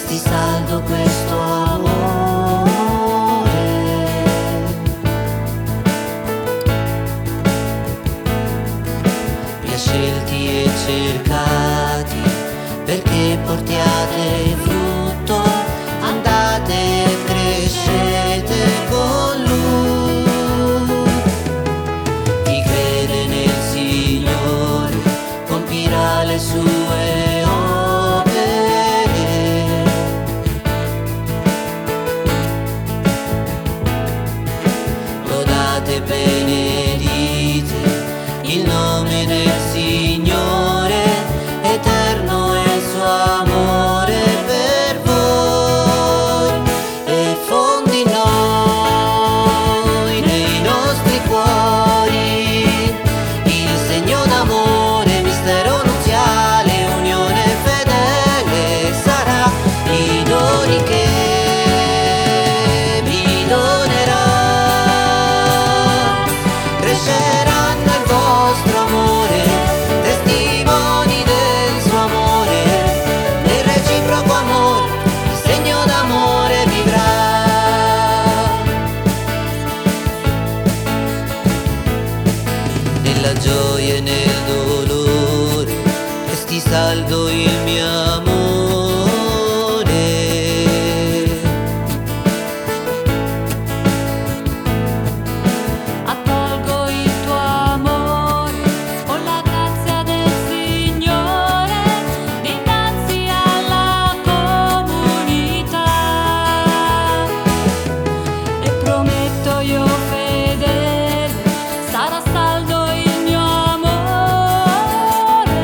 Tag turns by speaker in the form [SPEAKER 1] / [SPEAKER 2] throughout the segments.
[SPEAKER 1] resti saldo questo amore. Vi ha scelti e cercati perché portiate frutto, andate e crescete con Lui. Chi crede nel Signore compirà le sue opere. Lodate e benedite il nome del Signore, eterno è il suo amore per voi, e fondi in noi, nei nostri cuori, il segno d'amore, mistero nuziale, unione fedele sarà, i doni che vi donerà cresceranno il vostro amore, testimoni del suo amore, nel reciproco amore, il segno d'amore vivrà. Nella gioia e nel dolore, resti saldo il mio amore.
[SPEAKER 2] Accolgo il tuo amore con la grazia del Signore dinanzi alla comunità, e prometto io fedele sarà saldo il mio amore.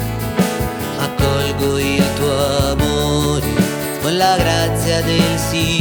[SPEAKER 1] Accolgo il tuo amore con la grazia del Signore.